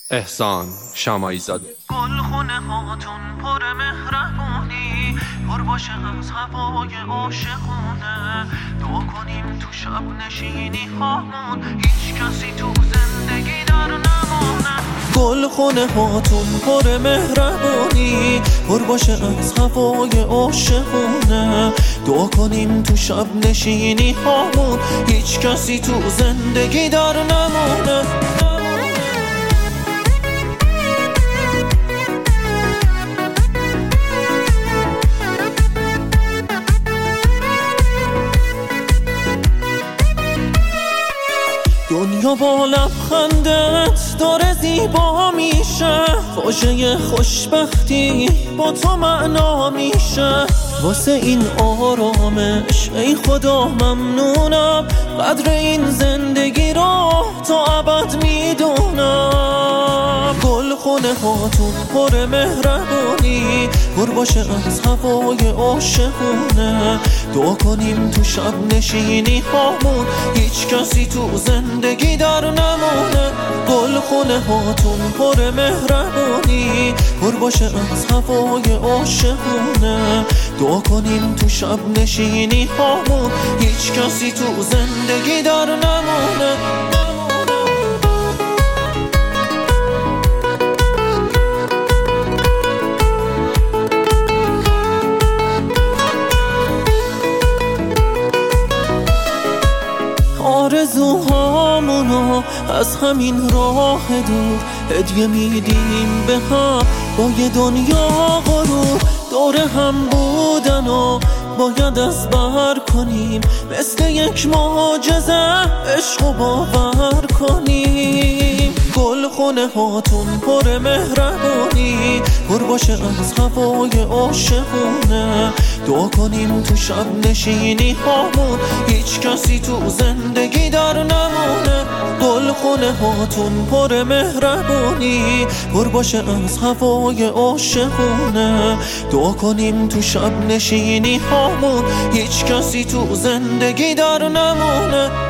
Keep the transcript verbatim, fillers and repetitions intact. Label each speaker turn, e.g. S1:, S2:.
S1: احسان شماعی زاده.
S2: گلخونه هاتون پر مهربونی، پر باشه از هوای عاشقونه. دعا کنیم تو شب نشینی هامون، هیچ کسی تو زندگی در نمونه. گلخونه هاتون پر مهربونی، پر باشه از هوای عاشقونه. دعا کنیم تو شب نشینی هامون، هیچ کسی تو زندگی در نمونه. دنیا با لبخندت داره زیبا میشه، واژه خوشبختی با تو معنا میشه. واسه این آرامش ای خدا ممنونم، قدر این زندگی رو تا ابد میدونم. گلخونه هاتون پر مهربونی، پر باشه از هوای عاشقونه. دعا کنیم تو شب نشینی هامون، هیچ کسی تو زندگی در نمونه. گلخونه هاتون پر مهربونی، پر باشه از هوای عاشقونه. دعا کنیم تو شب نشینی هامون، هیچ کسی تو زندگی در نمونه. آرزوهامونو از همین راه دور هدیه میدیم به هم، با یه دنیا غرور دور هم بودن و باید از بر کنیم. مثل یک معجزه عشق و باور کنیم. گلخونه هاتون پر مهربونی، پر باشه از هوای عاشقونه. دعا کنیم تو شب نشینی هامون، هیچ کسی تو زندگی در نمونه. گلخونه هاتون پر مهربونی، پر باشه از هوای عاشقونه. دعا کنیم تو شب نشینی هامون، هیچ کسی تو زندگی در نمونه.